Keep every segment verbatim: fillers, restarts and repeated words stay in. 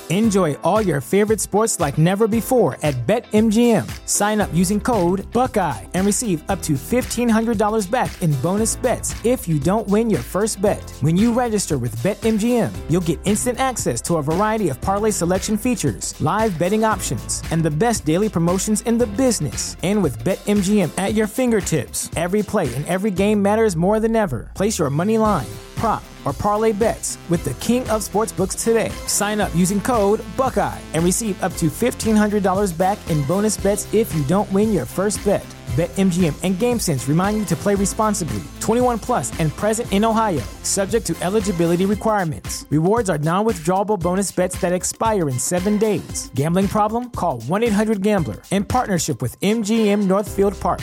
Enjoy all your favorite sports like never before at BetMGM. Sign up using code Buckeye and receive up to fifteen hundred dollars back in bonus bets if you don't win your first bet. When you register with BetMGM, you'll get instant access to a variety of parlay selection features, live betting options, and the best daily promotions in the business. And with BetMGM at your fingertips, every play and every game matters more than ever. Place your money line, prop, or parlay bets with the king of sportsbooks today. Sign up using code Buckeye and receive up to fifteen hundred dollars back in bonus bets if you don't win your first bet. BetMGM and GameSense remind you to play responsibly. twenty-one plus and present in Ohio, subject to eligibility requirements. Rewards are non-withdrawable bonus bets that expire in seven days. Gambling problem? Call one eight hundred gambler in partnership with M G M Northfield Park.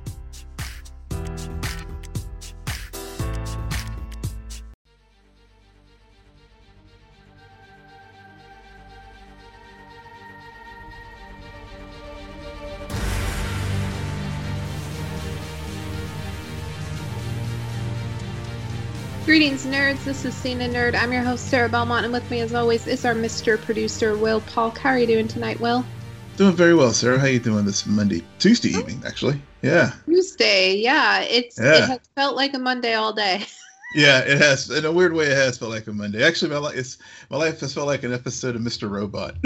Greetings, nerds. This is Cena Nerd. I'm your host, Sarah Belmont, and with me, as always, is our Mister Producer, Will Polk. How are you doing tonight, Will? Doing very well, Sarah. How you doing this Monday, Tuesday evening, actually? Yeah. Tuesday, yeah. It's yeah. It has felt like a Monday all day. Yeah, it has. In a weird way, it has felt like a Monday. Actually, my life, it's, my life has felt like an episode of Mister Robot.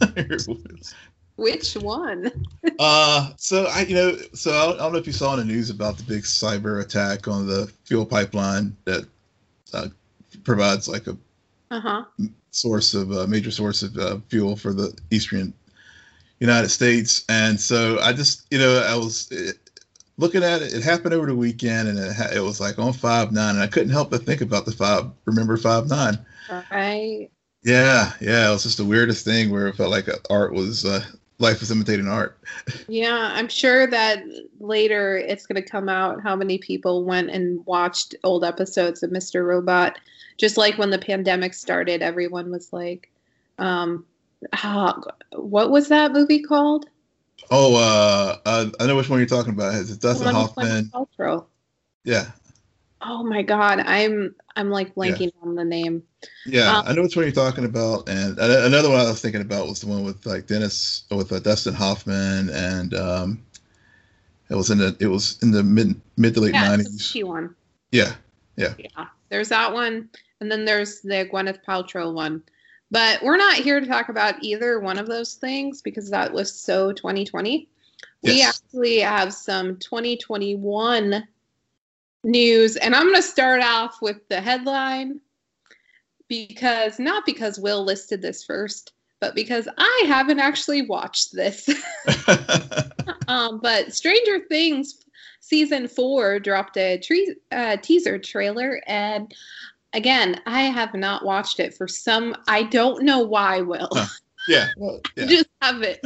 Which one? uh, so I, you know, so I don't, I don't know if you saw in the news about the big cyber attack on the fuel pipeline that uh, provides like a uh-huh. source of a uh, major source of uh, fuel for the eastern United States. And so I just, you know, I was it, looking at it. It happened over the weekend, and it, ha- it was like on five nine, and I couldn't help but think about the five. Remember five nine? Right. Yeah, yeah. It was just the weirdest thing where it felt like art was uh, life was imitating art. Yeah, I'm sure that later it's going to come out how many people went and watched old episodes of Mister Robot. Just like when the pandemic started, everyone was like, um, oh, what was that movie called? Oh, uh, uh, I know which one you're talking about. It's Dustin Hoffman. Yeah. Oh my God, I'm I'm like blanking yeah. on the name. Yeah, um, I know which one you're talking about, and another one I was thinking about was the one with like Dennis, with uh, Dustin Hoffman, and um, it was in the it was in the mid mid to late yeah, nineties. It's the one. Yeah, yeah, yeah. There's that one, and then there's the Gwyneth Paltrow one. But we're not here to talk about either one of those things because that was so twenty twenty. Yes. We actually have some twenty twenty-one news, and I'm going to start off with the headline because not because Will listed this first, but because I haven't actually watched this. um, but Stranger Things season four dropped a tre- uh, teaser trailer, and again, I have not watched it for some. I don't know why, Will. Huh. Yeah, well, yeah. Just have it.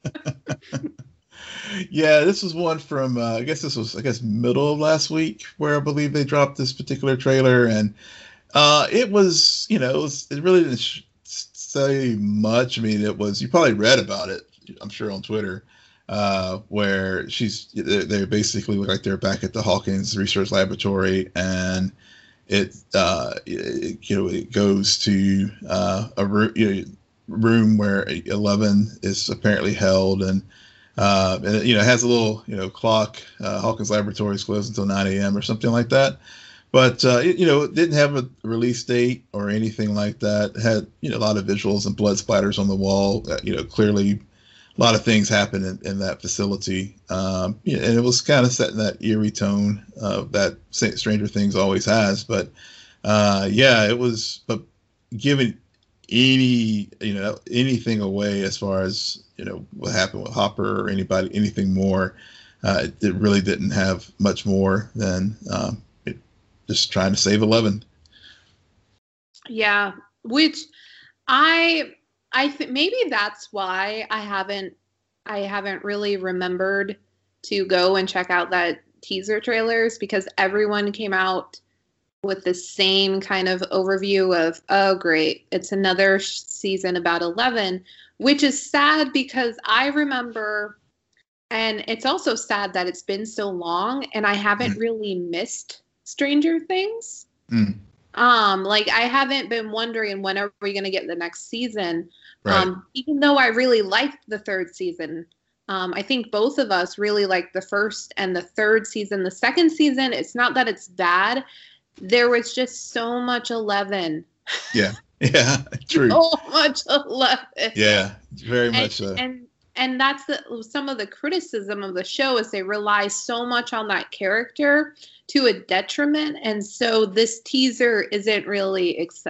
Yeah, this was one from, uh, I guess this was, I guess, middle of last week where I believe they dropped this particular trailer. And uh, it was, you know, it, was, it really didn't sh- say much. I mean, it was, you probably read about it, I'm sure, on Twitter, uh, where she's, they they basically look like they're back at the Hawkins Research Laboratory. And it, uh, it you know, it goes to uh, a room, you know, room where Eleven is apparently held. And Uh, and it, you know, it has a little, you know, clock. Uh, Hawkins Laboratories closed until nine a.m. or something like that. But, uh, it, you know, it didn't have a release date or anything like that. It had, you know, a lot of visuals and blood splatters on the wall. Uh, you know, clearly a lot of things happened in, in that facility. Um, you know, and it was kind of set in that eerie tone uh, that Stranger Things always has. But, uh, yeah, it was, but given any, you know, anything away as far as, you know, what happened with Hopper or anybody, anything more, uh, it, it really didn't have much more than um, it, just trying to save Eleven. Yeah, which I I think maybe that's why I haven't I haven't really remembered to go and check out that teaser trailers, because everyone came out with the same kind of overview of, oh great, it's another season about Eleven, which is sad because I remember, and it's also sad that it's been so long and I haven't mm. really missed Stranger Things. Mm. Um, like I haven't been wondering when are we going to get the next season. Right. Um, even though I really liked the third season. Um, I think both of us really liked the first and the third season. The second season, it's not that it's bad. There was just so much Eleven. Yeah. Yeah. True. So much Eleven. Yeah. Very much and, so. And and that's the, some of the criticism of the show is they rely so much on that character to a detriment. And so this teaser isn't really ex-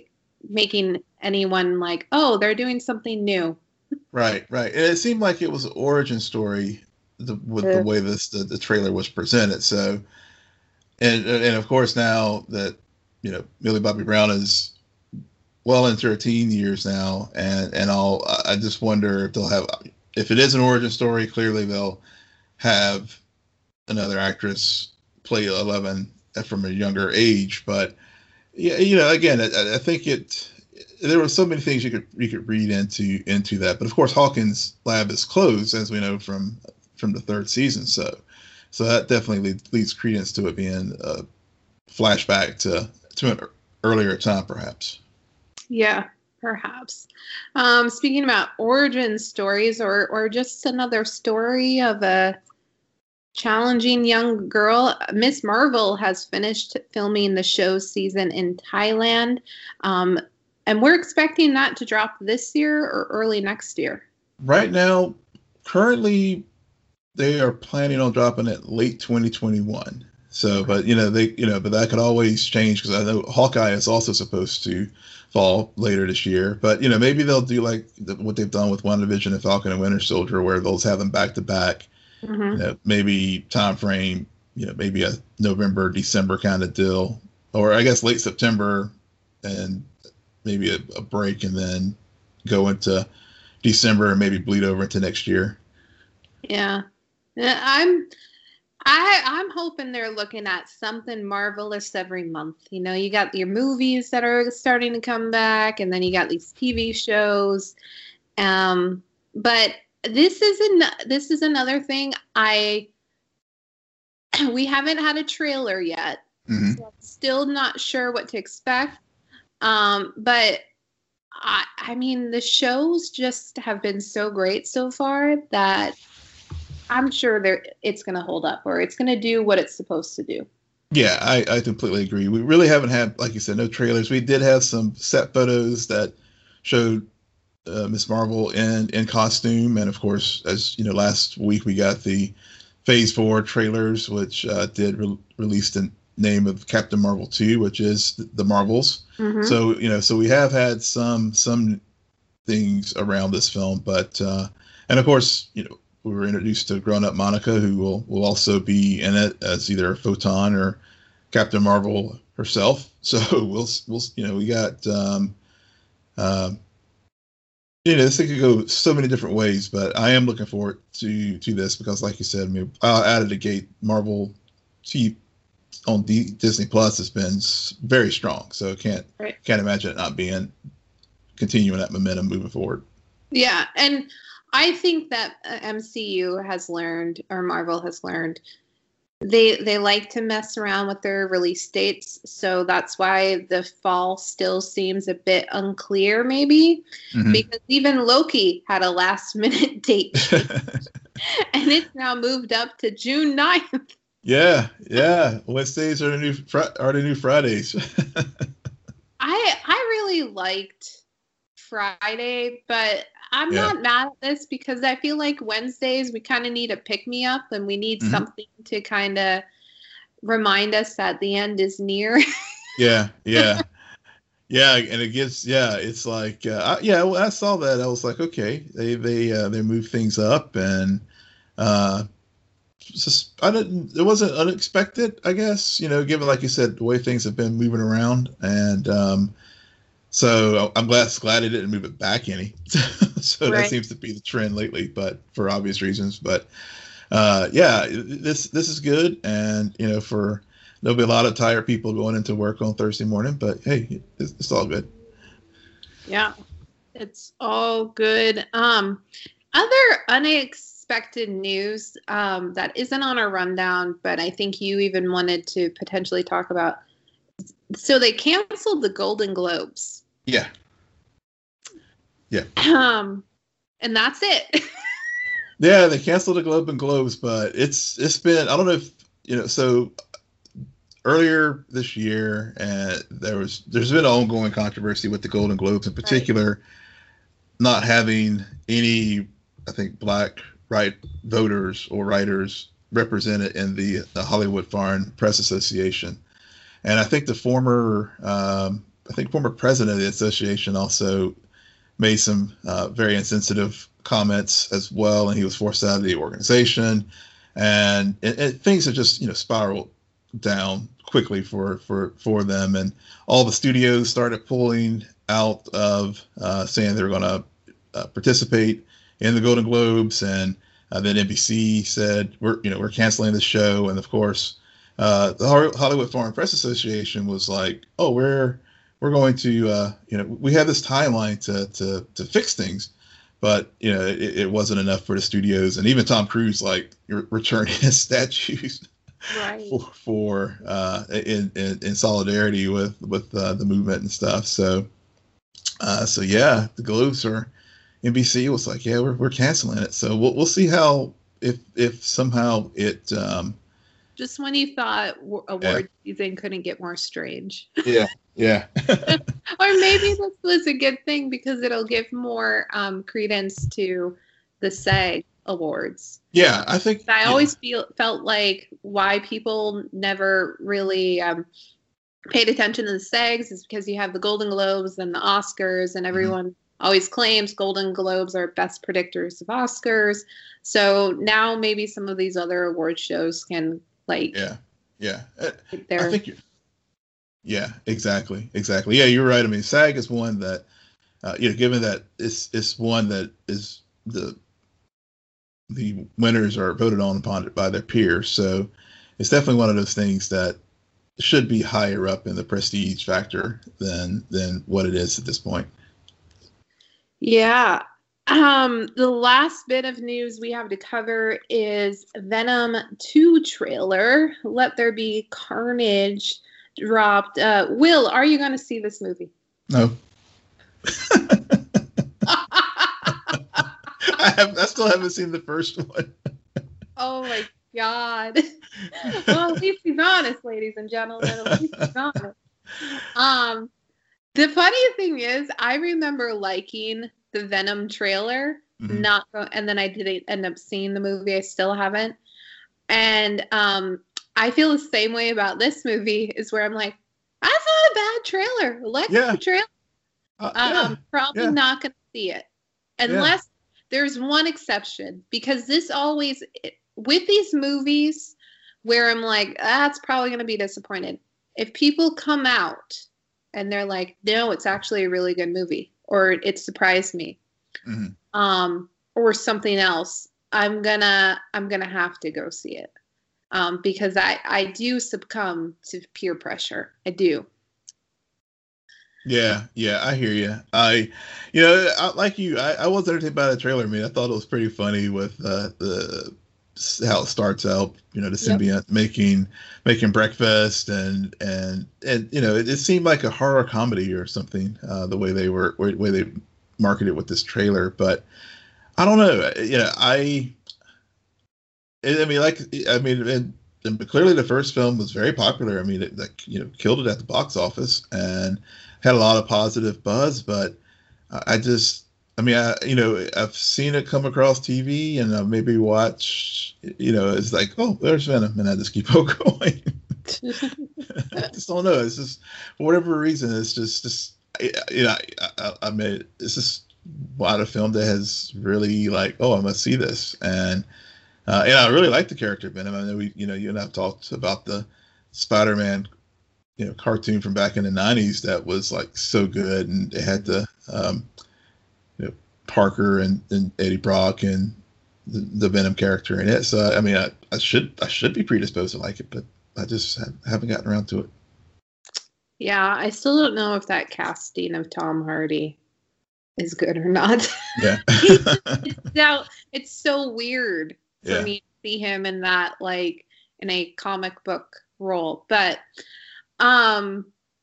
making anyone like, oh, they're doing something new. Right, right. And it seemed like it was an origin story the, with Yeah. the way this the, the trailer was presented. So, and and of course now that you know Millie Bobby Brown is well into her teen years now, and and all, I just wonder if they'll have, if it is an origin story, clearly they'll have another actress play Eleven from a younger age. But yeah, you know, again, I, I think it. There were so many things you could you could read into into that, but of course Hawkins' lab is closed, as we know from from the third season. So, so that definitely leads, leads credence to it being a flashback to to an earlier time, perhaps. Yeah, perhaps. Um, speaking about origin stories, or or just another story of a challenging young girl, Miss Marvel has finished filming the show's season in Thailand. Um, And we're expecting that to drop this year or early next year. Right now, currently, they are planning on dropping it late twenty twenty-one. So, but you know, they, you know, but that could always change because I know Hawkeye is also supposed to fall later this year. But you know, maybe they'll do like the, what they've done with WandaVision and Falcon and Winter Soldier, where they'll have them back to back. Mm-hmm. You know, maybe time frame, you know, maybe a November, December kind of deal, or I guess late September and maybe a, a break, and then go into December and maybe bleed over into next year. Yeah, I'm, I, I'm hoping they're looking at something marvelous every month. You know, you got your movies that are starting to come back, and then you got these T V shows. Um, but this is an, this is another thing. I, we haven't had a trailer yet, Mm-hmm. so I'm still not sure what to expect. Um, but I, I mean, the shows just have been so great so far that I'm sure they're, it's going to hold up, or it's going to do what it's supposed to do. Yeah, I, I completely agree. We really haven't had, like you said, no trailers. We did have some set photos that showed uh, Miss Marvel in, in costume. And of course, as you know, last week we got the Phase four trailers, which uh, did re- release the name of Captain Marvel two, which is the Marvels. Mm-hmm. So, you know, so we have had some some things around this film, but uh, and of course, you know, we were introduced to grown-up Monica, who will will also be in it as either Photon or Captain Marvel herself. So we'll we'll you know we got um, uh, you know, this thing could go so many different ways, but I am looking forward to to this because, like you said, I mean, out of the gate, Marvel T on D- Disney Plus has been very strong, so can't right. can't imagine it not being continuing that momentum moving forward. Yeah, and I think that M C U has learned, or Marvel has learned, they they like to mess around with their release dates, so that's why the fall still seems a bit unclear, maybe, mm-hmm. because even Loki had a last minute date, and it's now moved up to June ninth. Yeah, yeah. Wednesdays are the new fr- are the new Fridays. I I really liked Friday, but I'm yeah. not mad at this because I feel like Wednesdays we kind of need a pick me up, and we need mm-hmm. something to kind of remind us that the end is near. yeah, yeah, yeah, and it gets yeah. It's like uh, I, yeah. Well, I saw that. I was like, okay, they they uh, they move things up, and uh, just I didn't. It wasn't unexpected, I guess. You know, given like you said, the way things have been moving around, and um, so I'm glad glad they didn't move it back any. so right. That seems to be the trend lately, but for obvious reasons. But uh, yeah, this this is good, and you know, for there'll be a lot of tired people going into work on Thursday morning, but hey, it's, it's all good. Yeah, it's all good. Um, other unexpected news um, that isn't on our rundown, but I think you even wanted to potentially talk about. so they canceled the Golden Globes. Yeah. Yeah. Um, and that's it. Yeah, they canceled the Globe and Globes, but it's it's been, I don't know if you know. So earlier this year, and there was there's been an ongoing controversy with the Golden Globes in particular, right. Not having any, I think, black right voters or writers represented in the, the Hollywood Foreign Press Association, and I think the former um, I think former president of the association also made some uh, very insensitive comments as well, and he was forced out of the organization, and, and, and things have just you know spiraled down quickly for for for them, and all the studios started pulling out of uh, saying they were going to uh, participate in the Golden Globes, and uh, then N B C said we're you know we're canceling the show, and of course uh, the Hollywood Foreign Press Association was like, oh, we're we're going to uh, you know we have this timeline to to to fix things. But you know, it, it wasn't enough for the studios, and even Tom Cruise like returning his statues right. for, for uh, in, in in solidarity with with uh, the movement and stuff. So, uh, so yeah, the Globes are N B C was like, yeah, we're we're canceling it. So we'll we'll see how if if somehow it. Um, Just when you thought award yeah. season couldn't get more strange. Yeah, yeah. Or maybe this was a good thing because it'll give more um, credence to the SAG Awards. Yeah, I think. I yeah. always feel felt like why people never really um, paid attention to the SAGs is because you have the Golden Globes and the Oscars, and everyone mm-hmm. always claims Golden Globes are best predictors of Oscars. So now maybe some of these other award shows can. Like yeah, yeah. I think you're. Yeah, exactly, exactly. Yeah, you're right. I mean, SAG is one that, uh, you know, given that it's it's one that is the the winners are voted on upon it by their peers, so it's definitely one of those things that should be higher up in the prestige factor than than what it is at this point. Yeah. Um, the last bit of news we have to cover is Venom two trailer. Let There Be Carnage dropped. Uh, Will, are you going to see this movie? No. I have. I still haven't seen the first one. Oh my god. Well, at least he's honest, ladies and gentlemen. At least he's honest. Um, the funny thing is, I remember liking the Venom trailer, mm-hmm. not go- and then I didn't end up seeing the movie. I still haven't. And um, I feel the same way about this movie, is where I'm like, that's not a bad trailer. Like yeah. the trailer. Uh, um, yeah. Probably yeah. not going to see it. Unless yeah. there's one exception, because this always, with these movies where I'm like, that's probably going to be disappointed. If people come out and they're like, no, it's actually a really good movie, or it surprised me, mm-hmm. um, or something else, I'm gonna I'm gonna have to go see it, um, because I I do succumb to peer pressure. I do. Yeah, yeah, I hear you. I, you know, I, like you, I, I was entertained by the trailer. I mean, I thought it was pretty funny with uh, the how it starts out. You know, the symbiote yep. making making breakfast, and and and you know, it, it seemed like a horror comedy or something. Uh, the way they were, way they marketed with this trailer, but I don't know. You know, I, I mean, like, I mean, and, and clearly the first film was very popular. I mean, it like you know killed it at the box office and had a lot of positive buzz. But I just. I mean, I, you know, I've seen it come across T V, and I maybe watch, you know, it's like, oh, there's Venom, and I just keep on going. I just don't know. It's just, for whatever reason, it's just, just you know, I, I, I mean, it's just not a film that has really like, oh, I must see this. And, uh, and I really like the character Venom. I know we, you know, you and I have talked about the Spider-Man, you know, cartoon from back in the nineties that was like so good, and it had the, um, you know, Parker and, and Eddie Brock and the, the Venom character in it. So I mean, I, I should I should be predisposed to like it, but I just have, haven't gotten around to it. Yeah, I still don't know if that casting of Tom Hardy is good or not. Yeah, it's, now, it's so weird for yeah. me to see him in that, like, in a comic book role. But um,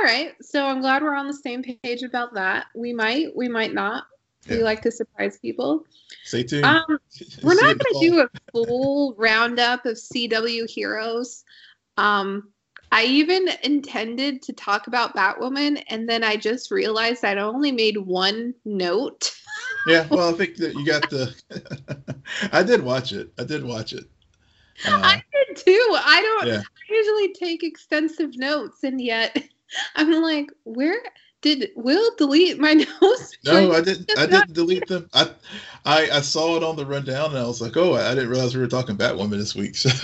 right. So I'm glad we're on the same page about that. We might, we might not. We Yeah. like to surprise people. Stay tuned. Um, we're See not it in the going to fall. do a full roundup of C W heroes. Um, I even intended to talk about Batwoman, and then I just realized I'd only made one note. Yeah, well, I think that you got the. I did watch it. I did watch it. Uh, I did too. I don't. yeah. I usually take extensive notes, and yet I'm like, where did Will delete my notes? No, Like, I didn't. I didn't delete them. I, I, I saw it on the rundown, and I was like, "Oh, I didn't realize we were talking Batwoman this week." So,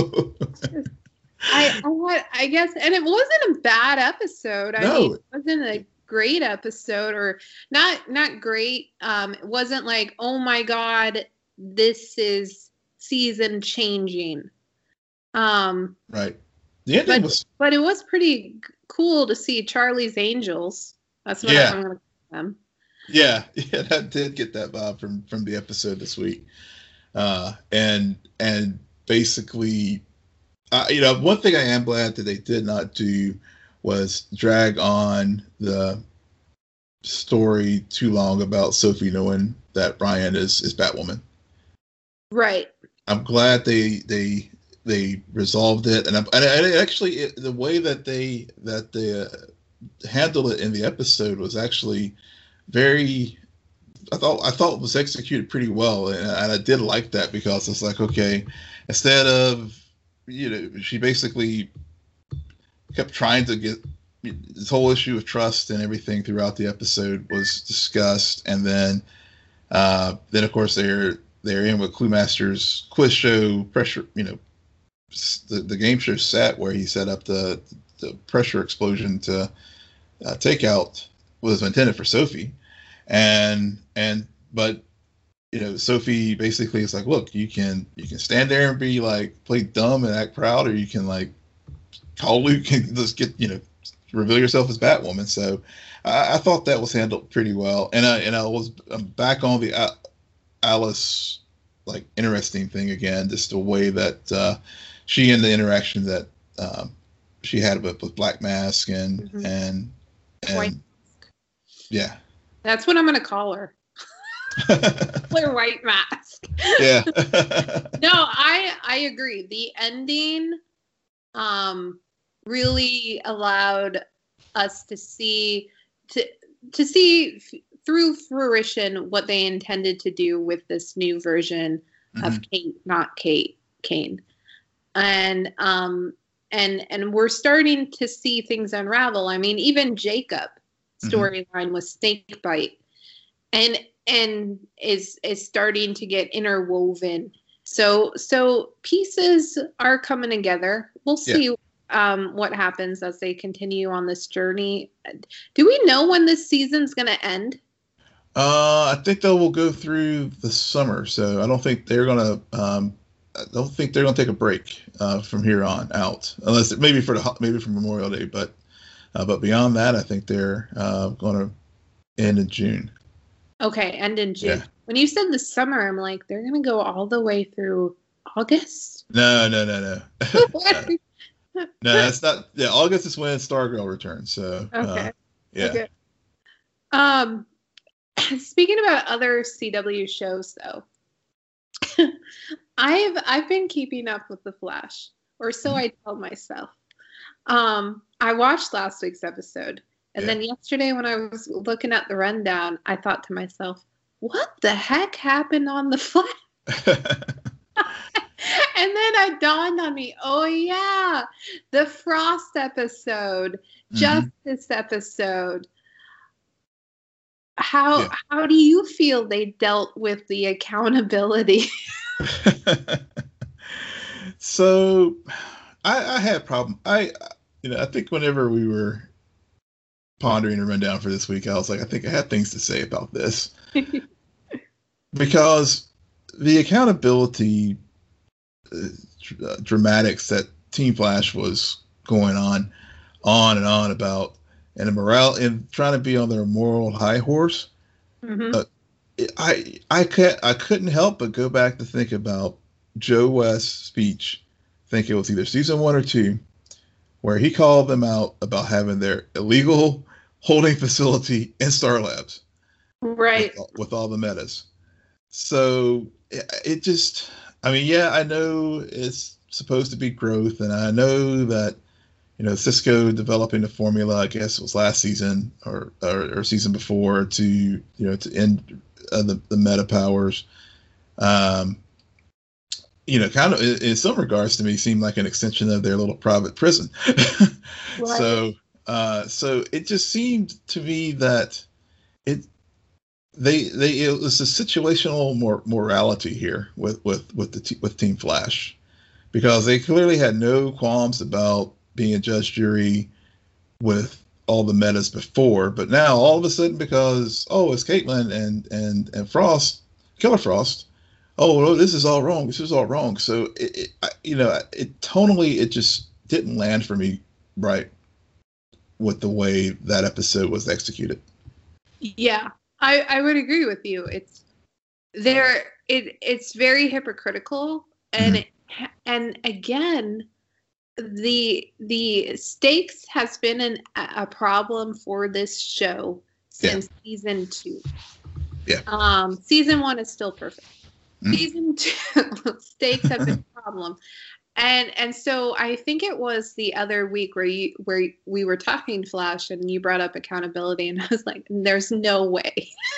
I, I, I guess, and it wasn't a bad episode. I No. mean, it wasn't a great episode, or not, not great. Um, it wasn't like, oh my god, this is season changing. Um, right. The ending but was. but it was pretty g- cool to see Charlie's Angels. That's what Yeah. I'm going to call them. Yeah, yeah, that did get that vibe from from the episode this week, uh, and and basically, uh, you know, one thing I am glad that they did not do was drag on the story too long about Sophie knowing that Brian is is Batwoman. Right. I'm glad they they they resolved it, and I'm, and I, actually it, the way that they that they uh, handled it in the episode was actually very. I thought I thought it was executed pretty well, and, and I did like that because it's like, okay, instead of, you know, she basically kept trying to get this whole issue of trust and everything throughout the episode was discussed, and then uh, then of course they're they're in with Cluemaster's quiz show pressure, you know, the, the game show set where he set up the the pressure explosion to uh, take out was intended for Sophie. And and but you know, Sophie basically is like, look, you can you can stand there and be like play dumb and act proud, or you can like call Luke and just get, you know, reveal yourself as Batwoman. So I, I thought that was handled pretty well, and I and I was I'm back on the uh, Alice like interesting thing again, just the way that uh, she and the interaction that um, she had with, with Black Mask and Mhm. and and White. yeah. That's what I'm going to call her. Clear White Mask. Yeah. No, I I agree. The ending um really allowed us to see to to see f- through fruition what they intended to do with this new version of Kate, not Kate, Kane. And um and and we're starting to see things unravel. I mean, even Jacob storyline with Snakebite and and is is starting to get interwoven. So so pieces are coming together. We'll see yeah. um, what happens as they continue on this journey. Do we know when this season's going to end? Uh, I think they will go through the summer. So I don't think they're going to. Um, I don't think they're going to take a break uh, from here on out, unless it, maybe for the maybe for Memorial Day. But uh, but beyond that, I think they're uh, going to end in June. Okay, end in June. Yeah. When you said the summer, I'm like, they're going to go all the way through August? No, no, no, no. no, that's not. Yeah, August is when Stargirl returns. So okay, uh, yeah. Okay. Um, speaking about other C W shows, though, I've I've been keeping up with The Flash, or so I tell myself. Um, I watched last week's episode, and Yeah. then yesterday when I was looking at the rundown, I thought to myself, "What the heck happened on The Flash?" And then it dawned on me, oh yeah, the Frost episode, Mhm. Justice episode. How Yeah. how do you feel they dealt with the accountability? So, I, I had a problem. I, you know, I think whenever we were pondering a rundown for this week, I was like, I think I had things to say about this because the accountability uh, dr- dramatics that Team Flash was going on, on and on about, and the morale and trying to be on their moral high horse. Mhm. Uh, I I can't I couldn't help but go back to think about Joe West's speech. I think it was either season one or two, where he called them out about having their illegal holding facility in Star Labs, right? With, with all the metas. So it, it just, I mean, yeah, I know it's supposed to be growth, and I know that, you know, Cisco developing the formula, I guess it was last season or or, or season before, to, you know, to end uh, the, the meta powers. Um, you know, kind of in, in some regards to me seemed like an extension of their little private prison. Right. So, uh, so it just seemed to me that it, they, they, it was a situational mor- morality here with, with, with the, t- with Team Flash, because they clearly had no qualms about being a judge jury with all the metas before, but now all of a sudden, because, oh, it's Caitlin and, and, and Frost, Killer Frost, oh, no, this is all wrong. This is all wrong. So, it, it I, you know, it tonally, it just didn't land for me right with the way that episode was executed. Yeah, I, I would agree with you. It's there. It it's very hypocritical, and mm-hmm. it, and again, the the stakes has been an, a problem for this show since yeah. season two. Yeah. Um, season one is still perfect. Mm. Season two, stakes have been a problem. And and so I think it was the other week where you where we were talking Flash and you brought up accountability, and I was like, there's no way.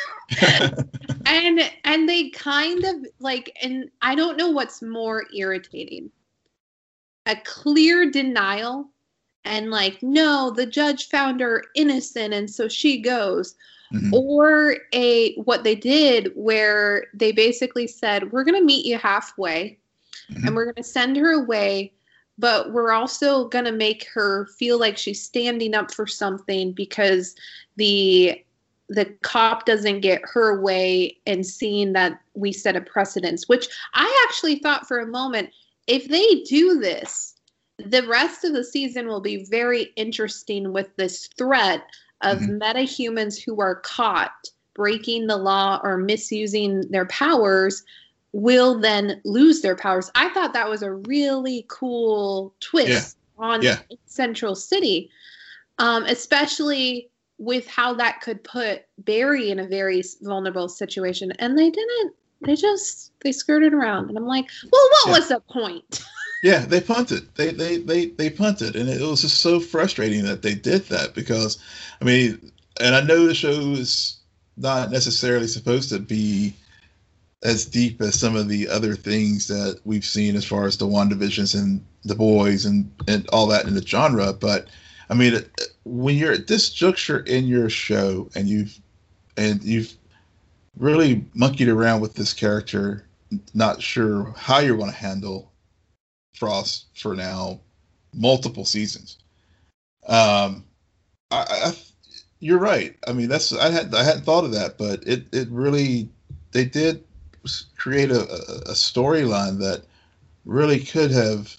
and and they kind of like, and I don't know what's more irritating. A clear denial and like, no, the judge found her innocent and so she goes. Mm-hmm. Or a what they did where they basically said, we're going to meet you halfway, mm-hmm. and we're going to send her away, but we're also going to make her feel like she's standing up for something because the the cop doesn't get her way, and seeing that we set a precedence, which I actually thought for a moment, if they do this, the rest of the season will be very interesting with this threat of mm-hmm. metahumans who are caught breaking the law or misusing their powers will then lose their powers. I thought that was a really cool twist yeah. on yeah. Central City, um, especially with how that could put Barry in a very vulnerable situation. And they didn't. They just, they skirted around. And I'm like, well, what yeah. was the point? Yeah, they punted. They they they they punted, and it was just so frustrating that they did that, because, I mean, and I know the show is not necessarily supposed to be as deep as some of the other things that we've seen as far as the WandaVisions and The Boys and and all that in the genre, but I mean, when you're at this juncture in your show and you've and you've really monkeyed around with this character, not sure how you want to handle Frost for now multiple seasons. Um, I, I, you're right. I mean, that's I had I hadn't thought of that, but it it really they did create a, a storyline that really could have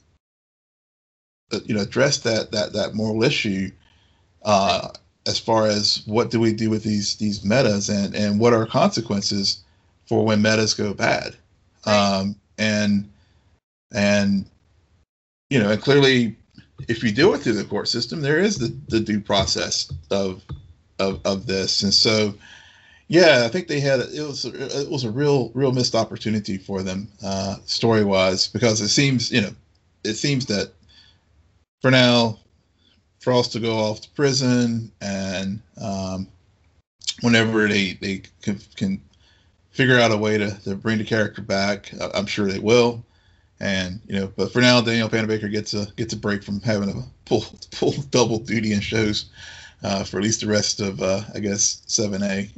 you know addressed that that that moral issue uh, as far as what do we do with these these metas, and and what are consequences for when metas go bad, right. um, and and you know and clearly if you do it through the court system, there is the, the due process of of of this, and so yeah, I think they had it was it was a real real missed opportunity for them uh, story wise, because it seems you know it seems that for now Frost to go off to prison, and um, whenever they they can, can figure out a way to, to bring the character back, I'm sure they will. And you know, but for now, Danielle Panabaker gets a gets a break from having a full full double duty in shows uh, for at least the rest of uh, I guess seven A.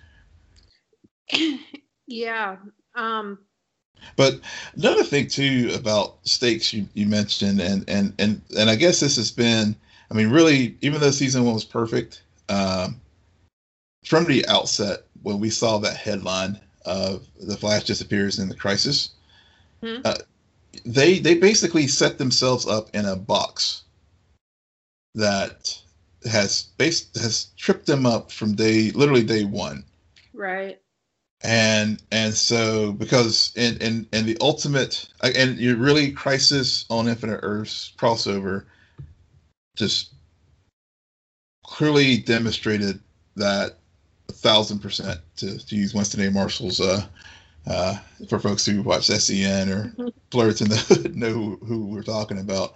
Yeah. Um. But another thing too about stakes you, you mentioned, and, and and and I guess this has been, I mean, really, even though season one was perfect, um, from the outset when we saw that headline of the Flash disappears in the crisis, mm-hmm. uh, they they basically set themselves up in a box that has based has tripped them up from day literally day one. Right. And and so because in in, in the ultimate and you really Crisis on Infinite Earths crossover, just clearly demonstrated that a thousand percent, to, to use Winston A. Marshall's, uh, uh, for folks who watch S E N or Blurs in the Hood know who, who we're talking about,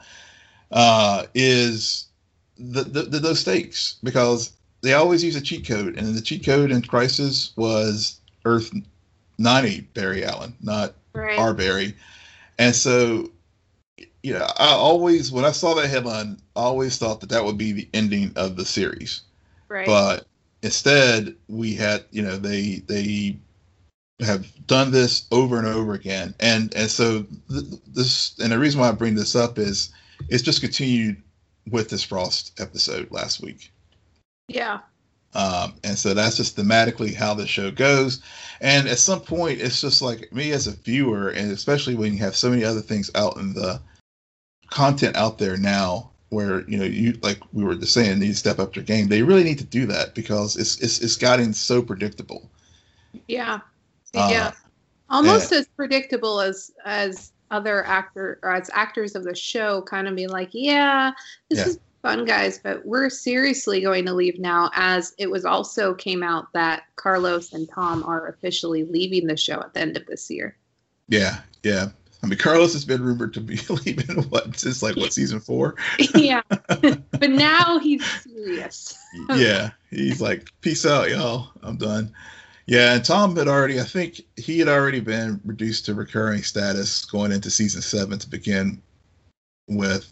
uh, is the, the, the those stakes, because they always use a cheat code, and the cheat code in Crisis was Earth ninety Barry Allen, not right. our Barry. And so, you know, I always, when I saw that headline, I always thought that that would be the ending of the series. Right. But instead, we had, you know, they they have done this over and over again, and and so th- this, and the reason why I bring this up is it's just continued with this Frost episode last week. Yeah. Um, and so that's just thematically how the show goes. And at some point, it's just like me as a viewer, and especially when you have so many other things out in the content out there now, where, you know, you, like we were just saying, need to step up their game. They really need to do that, because it's it's it's gotten so predictable. Yeah. Uh, yeah. Almost and, as predictable as as other actor or as actors of the show kind of being like, yeah, this yeah. is fun, guys, but we're seriously going to leave now, as it was also came out that Carlos and Tom are officially leaving the show at the end of this year. Yeah, yeah. I mean, Carlos has been rumored to be leaving, what, since like, what, season four? Yeah. But now he's serious. Yeah. He's like, peace out, y'all. I'm done. Yeah, and Tom had already, I think he had already been reduced to recurring status going into season seven to begin with.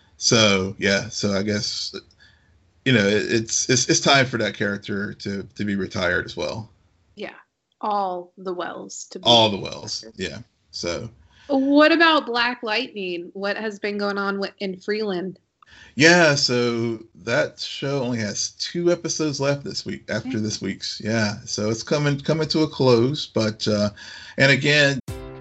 So yeah, so I guess, you know, it, it's it's it's time for that character to to be retired as well. Yeah, all the Wells to be all the Wells. Yeah. So. What about Black Lightning? What has been going on with, in Freeland? Yeah, so that show only has two episodes left this week after this week's. Yeah, so it's coming coming to a close, but uh, and again.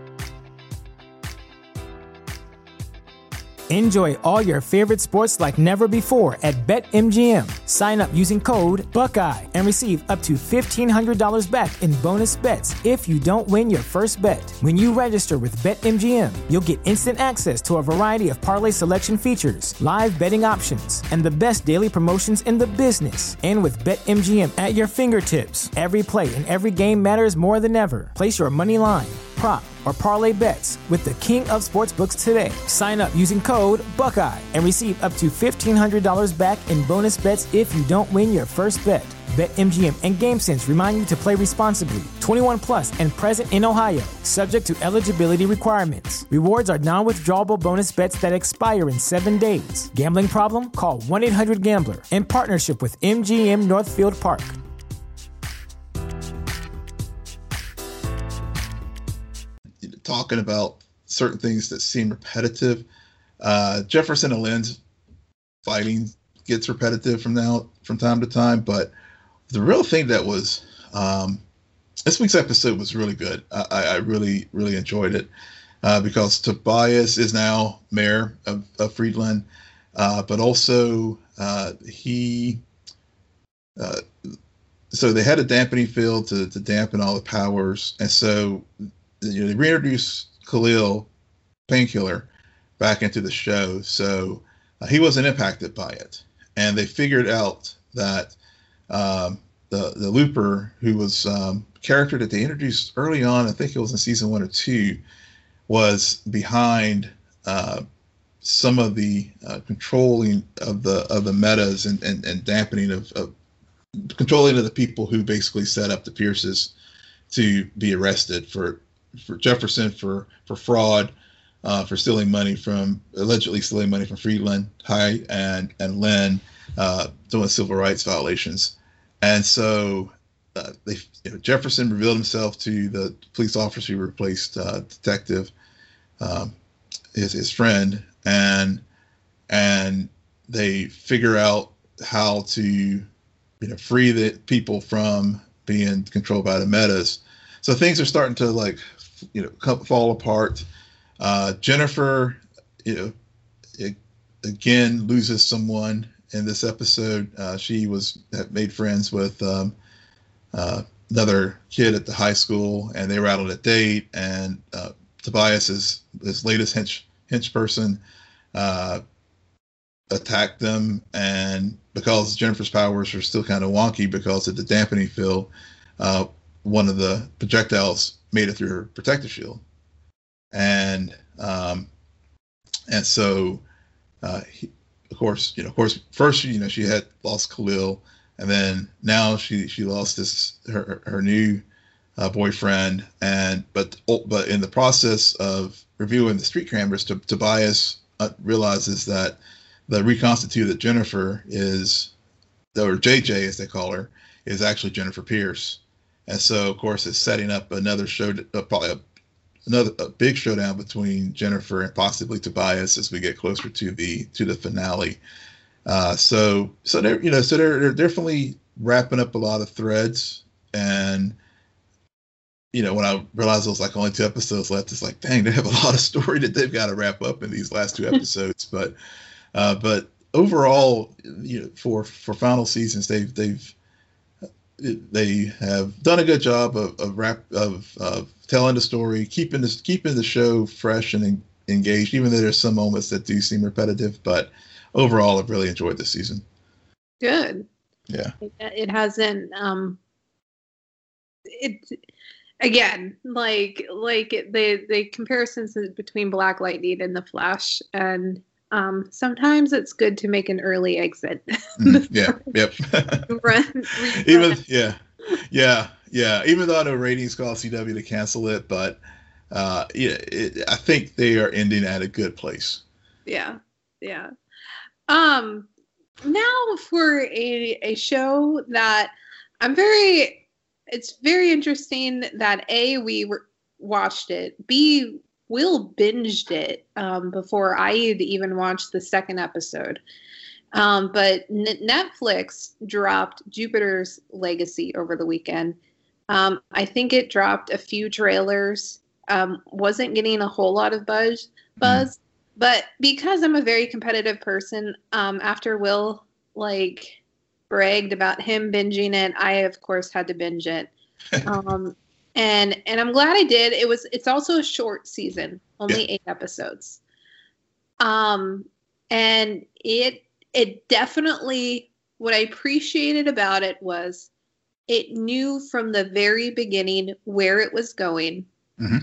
Enjoy all your favorite sports like never before at BetMGM. Sign up using code Buckeye and receive up to fifteen hundred dollars back in bonus bets if you don't win your first bet. When you register with BetMGM, you'll get instant access to a variety of parlay selection features, live betting options, and the best daily promotions in the business. And with BetMGM at your fingertips, every play and every game matters more than ever. Place your money line, prop, or parlay bets with the king of sportsbooks today. Sign up using code Buckeye and receive up to fifteen hundred dollars back in bonus bets if you don't win your first bet. BetMGM and GameSense remind you to play responsibly. twenty-one plus and present in Ohio, subject to eligibility requirements. Rewards are non-withdrawable bonus bets that expire in seven days. Gambling problem? Call one eight hundred gambler. In partnership with M G M Northfield Park. Talking about certain things that seem repetitive. Uh, Jefferson and Lynn's fighting gets repetitive from now from time to time, but the real thing that was um, this week's episode was really good. I, I really really enjoyed it uh, because Tobias is now mayor of, of Freeland, uh, but also uh, he. Uh, so they had a dampening field to, to dampen all the powers, and so. You know, they reintroduced Khalil Painkiller back into the show, so uh, he wasn't impacted by it. And they figured out that um, the the Looper, who was um, a character that they introduced early on, I think it was in season one or two, was behind uh, some of the uh, controlling of the of the metas and, and, and dampening of, of controlling of the people who basically set up the Pierces to be arrested for. for Jefferson for, for fraud, uh, for stealing money from, allegedly stealing money from Freeland High, and, and Lynn uh, doing civil rights violations. And so uh, they, you know, Jefferson revealed himself to the police officer who replaced uh, Detective, um, his, his friend, and and they figure out how to, you know, free the people from being controlled by the metas. So things are starting to, like, you know, come, fall apart. Uh, Jennifer, you know, it, again loses someone in this episode. Uh, she was had made friends with um, uh, another kid at the high school, and they were out on a date. And uh, Tobias is his latest hench hench person. Uh, attacked them, and because Jennifer's powers are still kind of wonky because of the dampening field, uh, one of the projectiles made it through her protective shield, and um, and so uh, he, of course, you know, of course, first you know she had lost Khalil, and then now she she lost this her her new uh, boyfriend, and but but in the process of reviewing the street cameras, to, Tobias uh, realizes that the reconstituted Jennifer is, or J J as they call her, is actually Jennifer Pierce. And so, of course, it's setting up another show, uh, probably a, another a big showdown between Jennifer and possibly Tobias as we get closer to the to the finale. Uh, so, so they're you know, so they're they're definitely wrapping up a lot of threads. And you know, when I realized it was like only two episodes left, it's like, dang, they have a lot of story that they've got to wrap up in these last two episodes. but uh, but overall, you know, for for final seasons, they've they've they have done a good job of of, rap, of, of telling the story, keeping this keeping the show fresh and en- engaged, even though there's some moments that do seem repetitive. But overall, I've really enjoyed this season. Good. Yeah. It, it hasn't. Um, it again, like like the the comparisons between Black Lightning and the Flash, and um, sometimes it's good to make an early exit. Mm, yeah. Yep. run, Even yeah, yeah, yeah. Even though I know ratings call C W to cancel it, but uh, yeah, it, I think they are ending at a good place. Yeah, yeah. Um, now for a a show that I'm very. It's very interesting that A, we re- watched it. B, Will binged it um, before I had even watched the second episode. Um, but N- Netflix dropped Jupiter's Legacy over the weekend. Um, I think it dropped a few trailers. Um, wasn't getting a whole lot of buzz, buzz. Mm. But because I'm a very competitive person, um, after Will, like... bragged about him binging it, I of course had to binge it, um, and and I'm glad I did. It was it's also a short season, only yeah. eight episodes, um, and it it definitely what I appreciated about it was it knew from the very beginning where it was going, mm-hmm.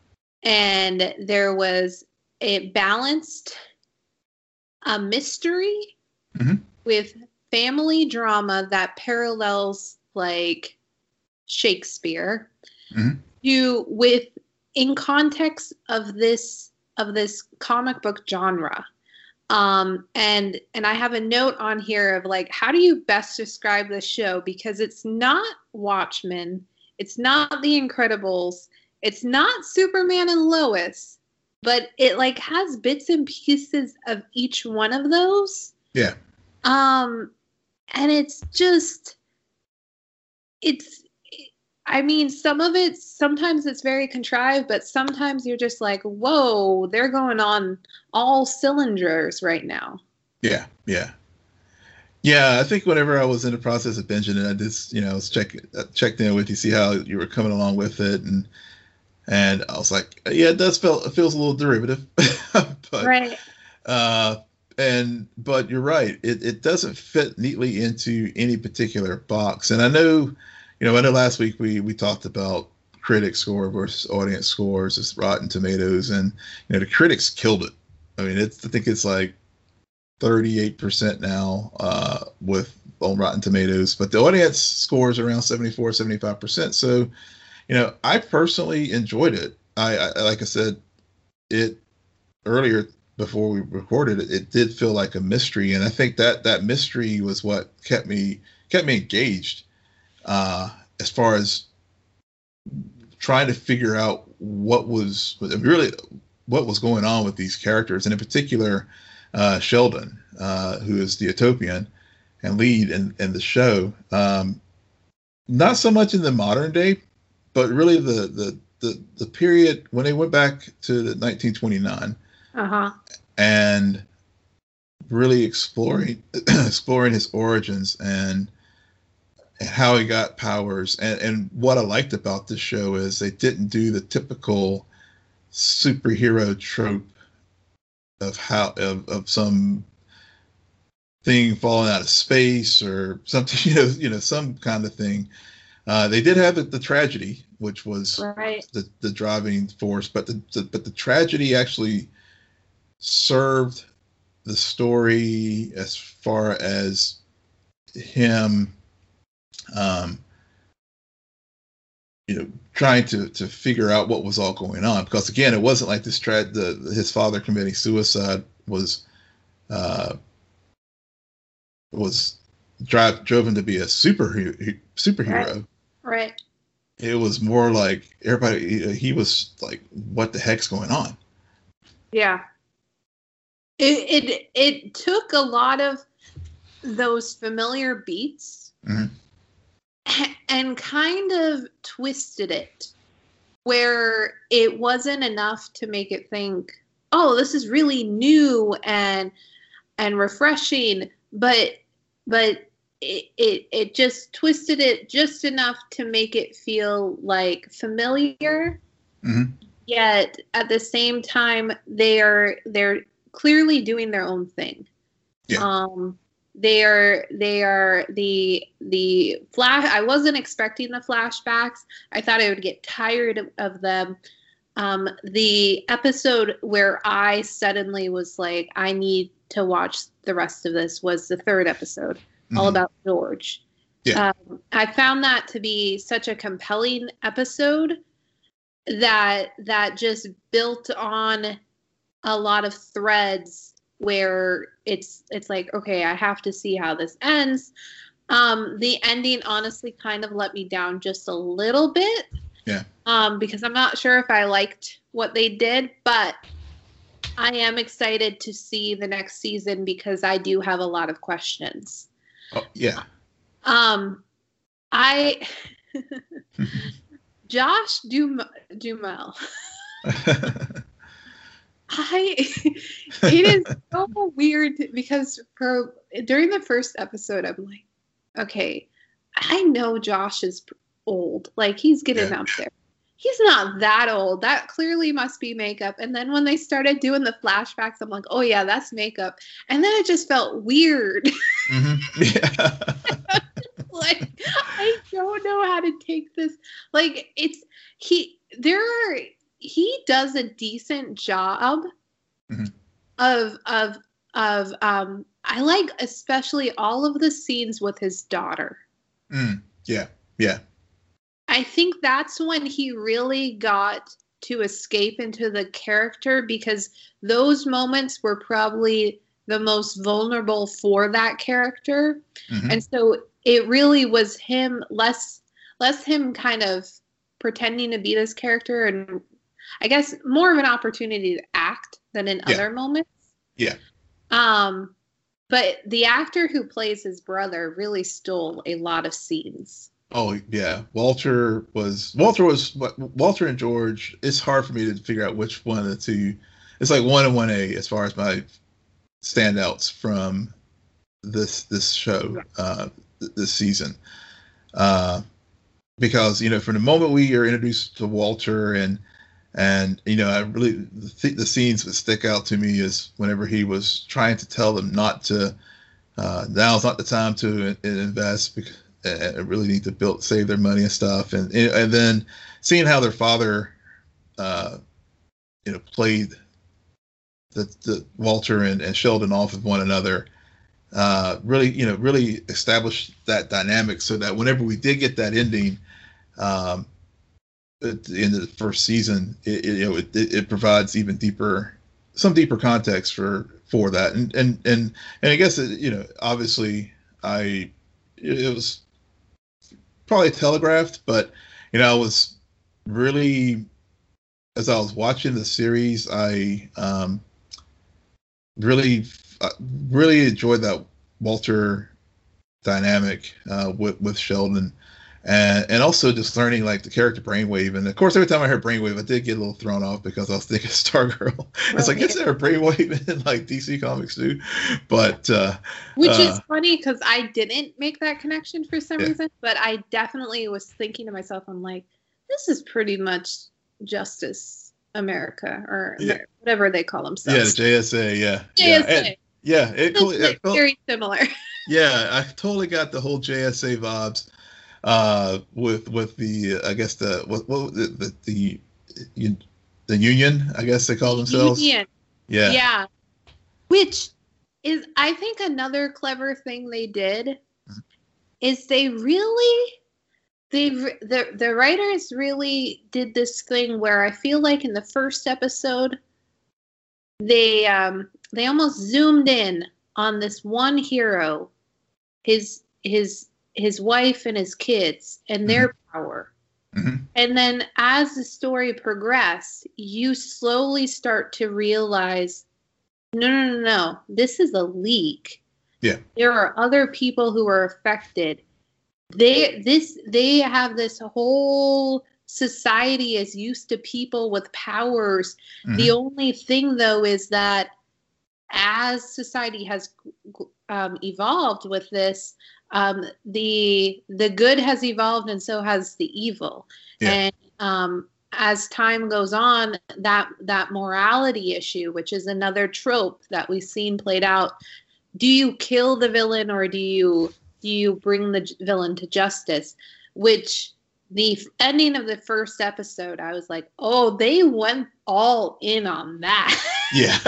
and there was a balanced a mystery mm-hmm. with family drama that parallels like Shakespeare mm-hmm. to with in context of this of this comic book genre. Um, and and I have a note on here of like, how do you best describe this show? Because it's not Watchmen, it's not The Incredibles, it's not Superman and Lois, but it like has bits and pieces of each one of those. Yeah. Um, and it's just, it's, I mean, some of it, sometimes it's very contrived, but sometimes you're just like, whoa, they're going on all cylinders right now. Yeah, yeah. Yeah, I think whenever I was in the process of binging it, I just, you know, I was check, checked in with you, see how you were coming along with it. And and I was like, yeah, it does feel, it feels a little derivative. but, right. Uh, and, but you're right. It, it doesn't fit neatly into any particular box. And I know, you know, I know last week we, we talked about critic score versus audience scores, it's Rotten Tomatoes, and, you know, the critics killed it. I mean, it's, I think it's like thirty-eight percent now uh, with on Rotten Tomatoes, but the audience scores around seventy-four, seventy-five percent. So, you know, I personally enjoyed it. I, I like I said, it earlier before we recorded it, it did feel like a mystery. And I think that that mystery was what kept me, kept me engaged uh, as far as trying to figure out what was really, what was going on with these characters. And in particular, uh, Sheldon, uh, who is the Utopian and lead in, in the show. Um, not so much in the modern day, but really the, the, the, the period when they went back to the nineteen twenty-nine uh-huh. and really exploring, exploring his origins and, and how he got powers. And, and what I liked about this show is they didn't do the typical superhero trope of how of, of some thing falling out of space or something, you know, you know, some kind of thing. Uh, they did have the, the tragedy, which was right. the, the driving force, but the, the but the tragedy actually served the story as far as him, um, you know, trying to to figure out what was all going on. Because again, it wasn't like this tra- the his father committing suicide was uh, was drive drove him to be a superhero superhero. Right. Right. It was more like everybody. He was like, "What the heck's going on?" Yeah. It it it took a lot of those familiar beats Mm-hmm. and kind of twisted it where it wasn't enough to make it think, oh, this is really new and and refreshing, but but it, it it just twisted it just enough to make it feel like familiar. Mm-hmm. Yet at the same time, they're they're clearly doing their own thing. Yeah. Um, they are they are the the flash. I wasn't expecting the flashbacks. I thought I would get tired of, of them. Um, the episode where I suddenly was like, I need to watch the rest of this was the third episode, mm-hmm. all about George. Yeah. Um, I found that to be such a compelling episode that that just built on a lot of threads where it's it's like, okay, I have to see how this ends. Um, the ending honestly kind of let me down just a little bit. Yeah. Um, because I'm not sure if I liked what they did, but I am excited to see the next season because I do have a lot of questions. Oh, yeah. Um, I Josh Dum- Duhamel. I it is so weird because for during the first episode I'm like, okay, I know Josh is old, like he's getting yeah. up there. He's not that old. That clearly must be makeup. And then when they started doing the flashbacks, I'm like, oh yeah, that's makeup. And then it just felt weird. Mm-hmm. Yeah. Like I don't know how to take this. Like it's he there are he does a decent job mm-hmm. of of of um I like especially all of the scenes with his daughter. Mm, yeah. Yeah. I think that's when he really got to escape into the character because those moments were probably the most vulnerable for that character. Mm-hmm. And so it really was him less less him kind of pretending to be this character and I guess more of an opportunity to act than in yeah. other moments. Yeah. Um, but the actor who plays his brother really stole a lot of scenes. Oh yeah, Walter was Walter was Walter and George. It's hard for me to figure out which one of the two. It's like one and one A as far as my standouts from this this show uh, this season. Uh, because you know, from the moment we are introduced to Walter and and you know, I really the, th- the scenes that stick out to me is whenever he was trying to tell them not to. Uh, now's not the time to in- invest because. Uh, really need to build, save their money and stuff, and and then seeing how their father, uh, you know, played the, the Walter and, and Sheldon off of one another, uh, really, you know, really established that dynamic so that whenever we did get that ending, um, at the end of the first season, it, it you know it, it provides even deeper, some deeper context for for that, and and and and I guess it, you know, obviously I it was. Probably telegraphed, but you know, I was really, as I was watching the series, I um, really, uh, really enjoyed that Walter dynamic uh, with with Sheldon, and and also just learning like the character Brainwave, and of course every time I heard Brainwave, I did get a little thrown off because I was thinking Stargirl. It's like, is there a Brainwave in like D C Comics too? But uh, which uh, is funny because I didn't make that connection for some yeah. reason, but I definitely was thinking to myself, I'm like, this is pretty much Justice America or yeah. whatever they call themselves. Yeah, the J S A, yeah, J S A. yeah. And, Yeah, it, Feels it felt, very similar. yeah, I totally got the whole J S A vibes uh, with with the I guess the what, what the the, the the union, I guess they call themselves. Union. Yeah. Yeah. Which is, I think, another clever thing they did is they really, they the the writers really did this thing where I feel like in the first episode they um they almost zoomed in on this one hero, his his his wife and his kids and their mm-hmm. power. Mm-hmm. And then as the story progressed, you slowly start to realize, no, no, no, no, this is a leak. Yeah. There are other people who are affected. They this they have this whole society is used to people with powers. Mm-hmm. The only thing, though, is that as society has um, evolved with this, um, the the good has evolved and so has the evil. Yeah. And um, as time goes on, that that morality issue, which is another trope that we've seen played out, do you kill the villain or do you do you bring the villain to justice? Which the ending of the first episode, I was like, oh, they went all in on that. Yeah.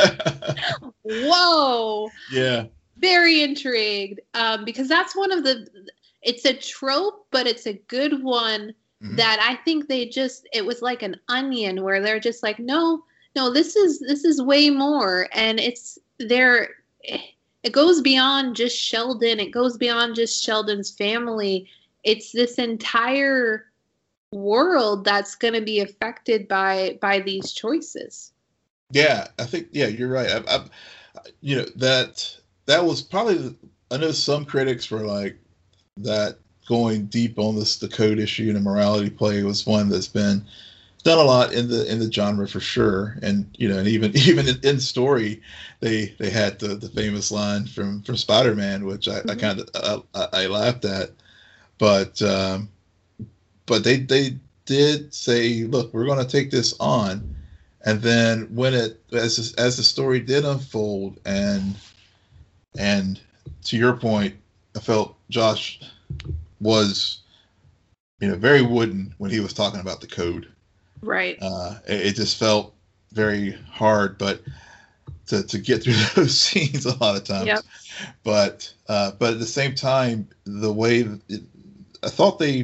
Whoa. Yeah. Very intrigued, um, because that's one of the, it's a trope, but it's a good one mm-hmm. that I think they just, it was like an onion where they're just like, no, no, this is, this is way more. And it's there, it goes beyond just Sheldon. It goes beyond just Sheldon's family. It's this entire world that's going to be affected by, by these choices. Yeah, I think, yeah, you're right. I, I, you know, that, that was probably, I know some critics were like that going deep on this, the code issue and the morality play was one that's been done a lot in the, in the genre for sure. And, you know, and even, even in, in story, they, they had the, the famous line from, from Spider-Man, which I, mm-hmm. I kind of, I, I laughed at, but, um, but they, they did say, look, we're going to take this on. And then when it, as, as the story did unfold and, And to your point, I felt Josh was, you know, very wooden when he was talking about the code. Right. Uh, it, it just felt very hard, but to, to get through those scenes a lot of times. Yep. But uh, but at the same time, the way it, I thought they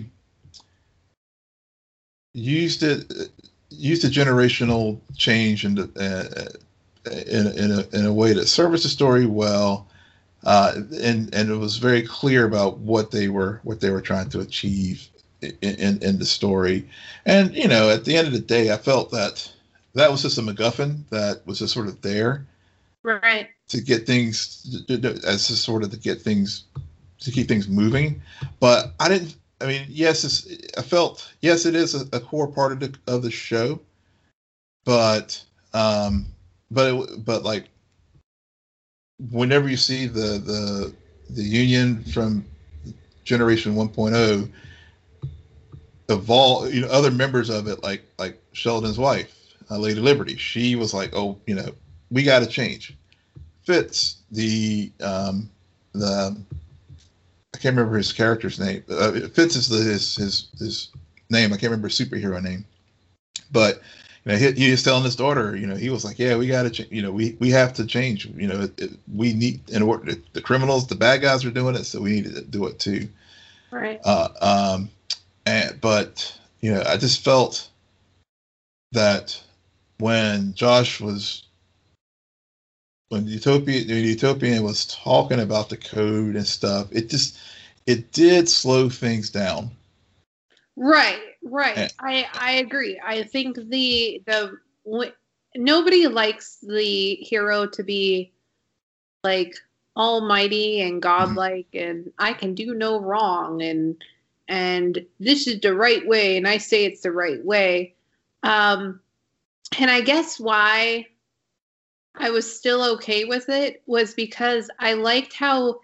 used it, used a generational change in, uh, in, in, a, in a way that serviced the story well. Uh, and and it was very clear about what they were what they were trying to achieve in, in, in the story. And you know, at the end of the day, I felt that that was just a MacGuffin that was just sort of there, right, to get things as just sort of to get things to keep things moving. But I didn't. I mean, yes, it's, I felt yes, it is a, a core part of the of the show, but um, but it, but like. Whenever you see the, the the union from Generation one point oh evolve, you know, other members of it, like like Sheldon's wife, uh, Lady Liberty, she was like, oh, you know, we got to change. Fitz, the um, the I can't remember his character's name. Uh, Fitz is the, his his his name. I can't remember his superhero name, but. You know, he, he was telling his daughter, you know, he was like, yeah, we got to, ch- you know, we, we have to change, you know, it, it, we need, in order, the criminals, the bad guys are doing it, so we need to do it too. Right. Uh, um, and, but, you know, I just felt that when Josh was, when Utopia, when Utopian was talking about the code and stuff, it just, it did slow things down. Right. Right. I, I agree. I think the the w- nobody likes the hero to be like almighty and godlike mm-hmm. and I can do no wrong and and this is the right way and I say it's the right way. Um, and I guess why I was still okay with it was because I liked how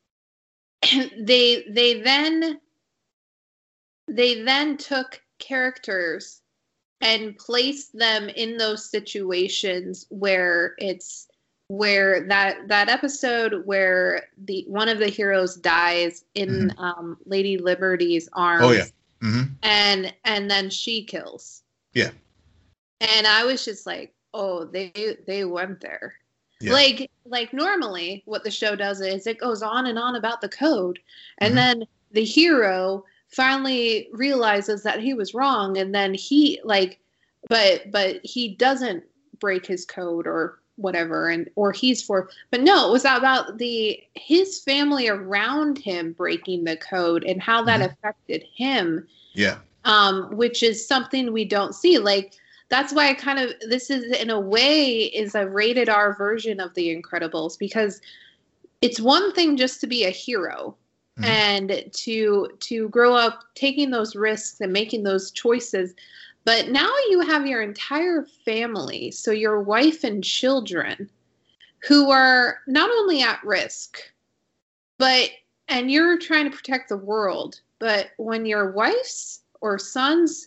they they then They then took characters and placed them in those situations where it's where that that episode where the one of the heroes dies in mm-hmm. um, Lady Liberty's arms. Oh yeah. Mm-hmm. And and then she kills. Yeah. And I was just like, oh, they they went there. Yeah. Like like normally what the show does is it goes on and on about the code, and mm-hmm. then the hero finally realizes that he was wrong, and then he like but but he doesn't break his code or whatever, and or he's for but no, it was about the his family around him breaking the code and how that mm-hmm. affected him. Yeah. Um, which is something we don't see. Like that's why I kind of this is in a way is a rated R version of The Incredibles, because it's one thing just to be a hero mm-hmm. and to to grow up taking those risks and making those choices. But now you have your entire family, so your wife and children, who are not only at risk, but, and you're trying to protect the world, but when your wife's or son's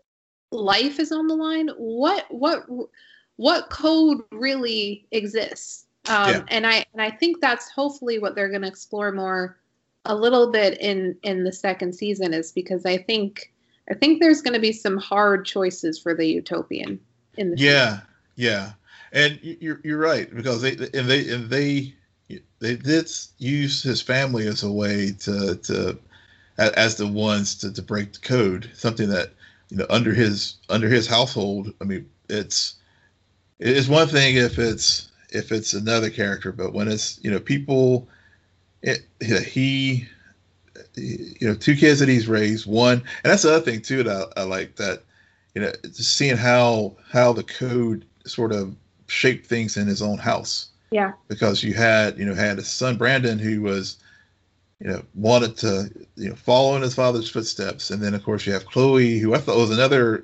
life is on the line, what, what, what code really exists? Um, yeah. And I, and I think that's hopefully what they're going to explore more a little bit in, in the second season, is because I think, I think there's going to be some hard choices for the Utopian in the yeah, future. yeah, and you're you're right, because they and they and they they did use his family as a way to to as the ones to, to break the code. Something that, you know, under his under his household. I mean, it's it's one thing if it's if it's another character, but when it's, you know, people, it, he. you know, two kids that he's raised, one, and that's the other thing too that I, I like, that, you know, just seeing how how the code sort of shaped things in his own house. Yeah. Because you had, you know, had his son Brandon, who was, you know, wanted to, you know, follow in his father's footsteps, and then of course you have Chloe, who I thought was another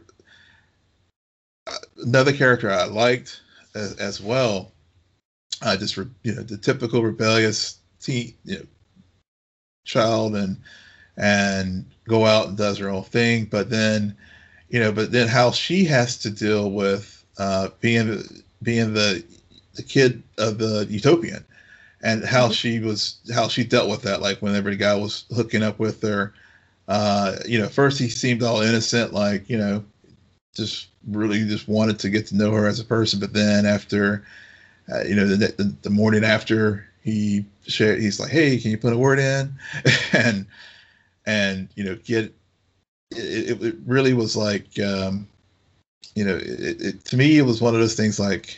another character I liked as, as well. Uh, just re, you know, the typical rebellious teen, you know, child, and and go out and does her own thing, but then, you know, but then how she has to deal with uh, being being the the kid of the Utopian, and how mm-hmm. she was how she dealt with that. Like whenever the guy was hooking up with her, uh, you know, first he seemed all innocent, like, you know, just really just wanted to get to know her as a person, but then after, uh, you know, the, the the morning after, he shared, he's like, hey, can you put a word in? and, and, you know, get, it, it really was like, um, you know, it, it, to me, it was one of those things like,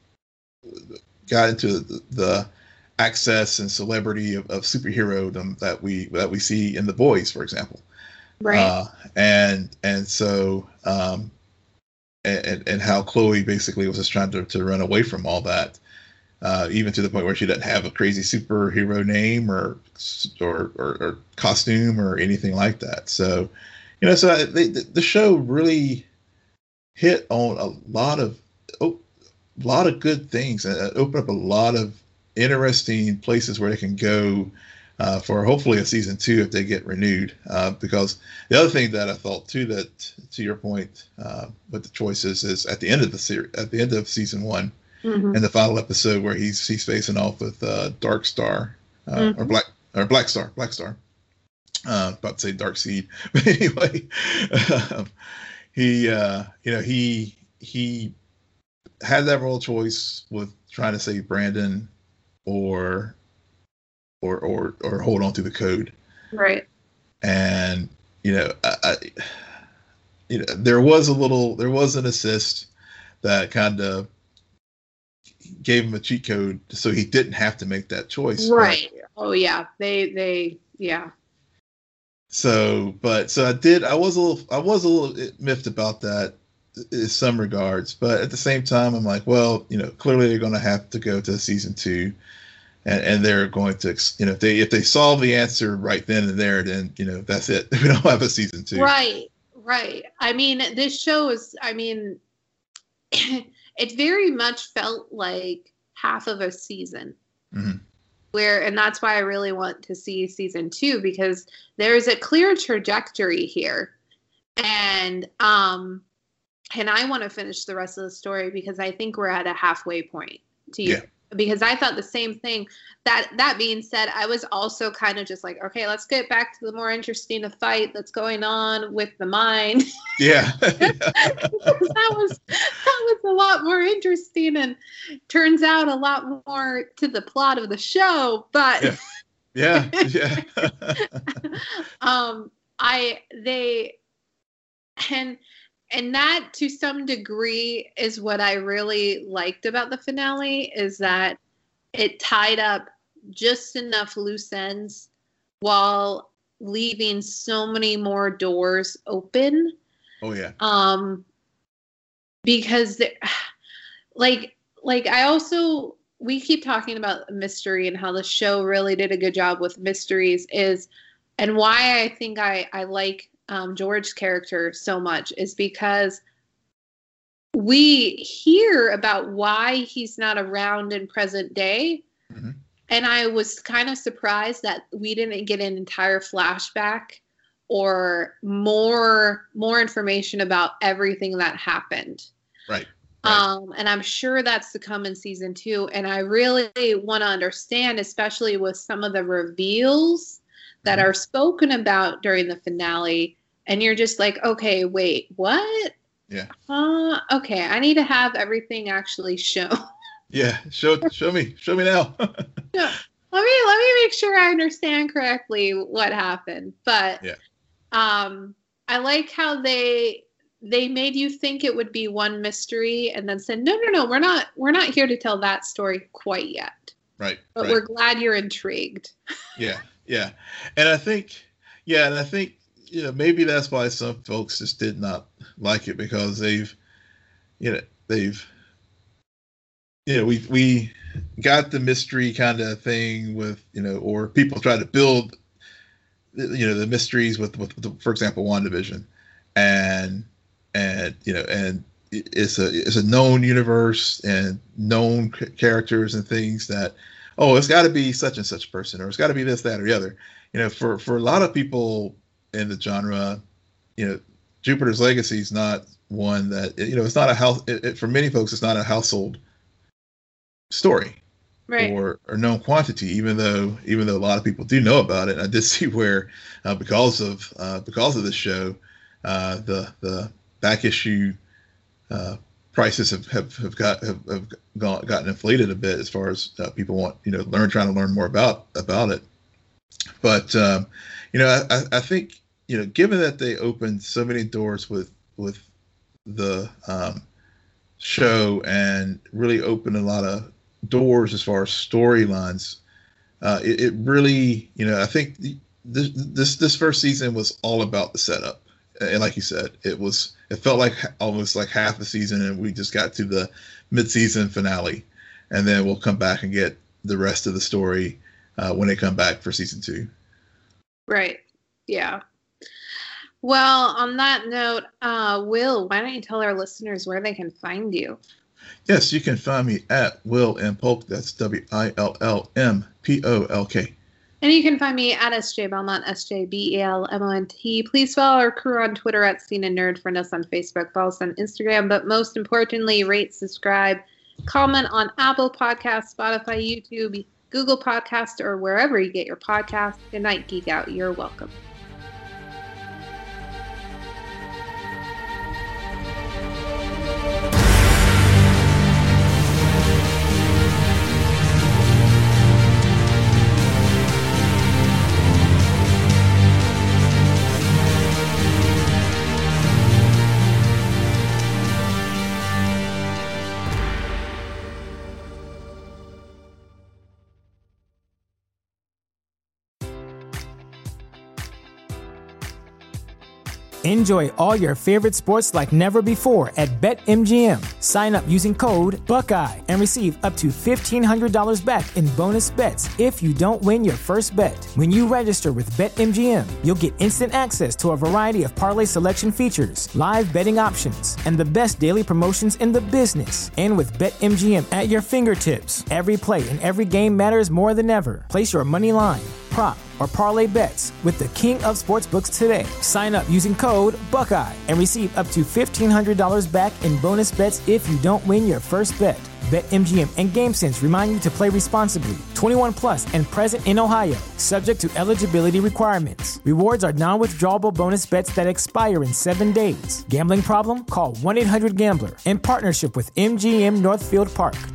got into the, the access and celebrity of, of superhero that we, that we see in The Boys, for example. Right. Uh, and, and so, um, and, and how Chloe basically was just trying to, to run away from all that. Uh, even to the point where she doesn't have a crazy superhero name or, or or or costume or anything like that. So, you know, so they, the show really hit on a lot of oh, a lot of good things, and opened up a lot of interesting places where they can go uh, for hopefully a season two if they get renewed. Uh, because the other thing that I thought too, that to your point uh, with the choices, is at the end of the series, at the end of season one. Mm-hmm. And the final episode where he's he's facing off with uh, Dark Star uh, mm-hmm. or Black or Black Star, Black Star. Uh, about to say Dark Seed, but anyway, um, he uh, you know he he had that role choice with trying to save Brandon or or or or hold on to the code, right? And you know, I, I you know there was a little there was an assist that kind of gave him a cheat code so he didn't have to make that choice. Right. But, oh yeah. They, they, yeah. So, but, so I did, I was a little, I was a little miffed about that in some regards, but at the same time, I'm like, well, you know, clearly they're going to have to go to season two, and, and they're going to, you know, if they, if they solve the answer right then and there, then, you know, that's it. We don't have a season two. Right. Right. I mean, this show is, I mean, it very much felt like half of a season. Mm-hmm. Where, and that's why I really want to see season two, because there's a clear trajectory here. And, um, and I want to finish the rest of the story because I think we're at a halfway point to yeah. because I thought the same thing. That that being said, I was also kind of just like, okay, let's get back to the more interesting of fight that's going on with the mind. Yeah. yeah. that was that was a lot more interesting, and turns out a lot more to the plot of the show. But yeah, yeah. yeah. um, I they and and that to some degree is what I really liked about the finale, is that it tied up just enough loose ends while leaving so many more doors open. Oh yeah. Um, because like, like I also, we keep talking about mystery and how the show really did a good job with mysteries is, and why I think I, I like um, George's character so much is because we hear about why he's not around in present day. Mm-hmm. And I was kind of surprised that we didn't get an entire flashback or more more information about everything that happened. Right. right. Um, and I'm sure that's to come in season two. And I really want to understand, especially with some of the reveals that mm-hmm. are spoken about during the finale. And you're just like, okay, wait, what? Yeah. Uh, okay, I need to have everything actually shown. Yeah, show show me, show me now. Yeah. Let me let me make sure I understand correctly what happened. But yeah. um, I like how they they made you think it would be one mystery, and then said, no, no, no, we're not we're not here to tell that story quite yet. Right. But right. we're glad you're intrigued. Yeah, yeah, and I think yeah, and I think you know maybe that's why some folks just did not like it, because they've you know they've. You know, we we got the mystery kind of thing with, you know, or people try to build, you know, the mysteries with, with, with for example, WandaVision, and and you know, and it's a it's a known universe and known c- characters and things that, oh, it's got to be such and such person, or it's got to be this, that, or the other. You know, for for a lot of people in the genre, you know, Jupiter's Legacy is not one that, you know, it's not a house. It, it, for many folks, it's not a household story, right, or or known quantity, even though even though a lot of people do know about it. And I did see where uh, because of uh, because of this show, uh, the the back issue uh, prices have have, have got have, have gone, gotten inflated a bit as far as uh, people want you know learn trying to learn more about about it. But um, you know I, I think you know given that they opened so many doors with with the um, show and really opened a lot of doors as far as storylines, uh, it, it really, you know, I think the, this this this first season was all about the setup, and like you said, it was it felt like almost like half the season, and we just got to the mid-season finale, and then we'll come back and get the rest of the story uh, when they come back for season two. Right. Yeah. Well, on that note, uh, Will, why don't you tell our listeners where they can find you? Yes, you can find me at Will M. Polk. That's W I L L M P O L K. And you can find me at S J Belmont, S J B E L M O N T. Please follow our crew on Twitter at Scene and Nerd. Friend us on Facebook. Follow us on Instagram. But most importantly, rate, subscribe, comment on Apple Podcasts, Spotify, YouTube, Google Podcasts, or wherever you get your podcasts. Good night, Geek Out. You're welcome. Enjoy all your favorite sports like never before at BetMGM. Sign up using code Buckeye and receive up to fifteen hundred dollars back in bonus bets if you don't win your first bet. When you register with BetMGM, you'll get instant access to a variety of parlay selection features, live betting options, and the best daily promotions in the business. And with BetMGM at your fingertips, every play and every game matters more than ever. Place your money line, prop, or parlay bets with the king of sportsbooks today. Sign up using code Buckeye and receive up to fifteen hundred dollars back in bonus bets if you don't win your first bet. BetMGM and GameSense remind you to play responsibly. twenty-one plus and present in Ohio, subject to eligibility requirements. Rewards are non-withdrawable bonus bets that expire in seven days. Gambling problem? Call one eight hundred gambler in partnership with M G M Northfield Park.